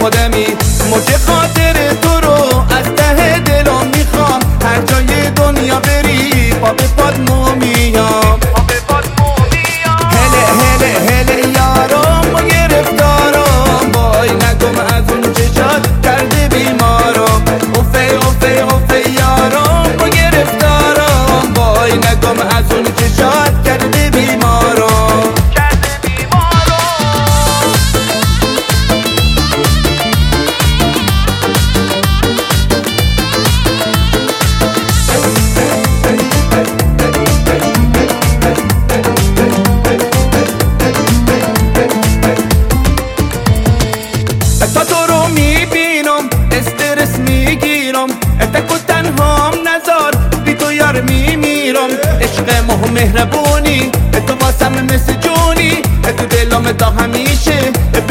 خودمی موج خاطر تو رو از ته دلم میخوام هر جای دنیا بری پا به پات میام هله هله هله یارم و گرفتارم وای نگم از اون چشات کرده بیمارم اوفه اوفه اوفه یارم و گرفتارم وای نگم از اون چشات کرده بیمارم تا تو رو میبینم استرس میگیرم اتکو تنهام نزار بی تو یار میمیرم عشق مهربونی تو واسم مثل جونی تو دلم تا همیشه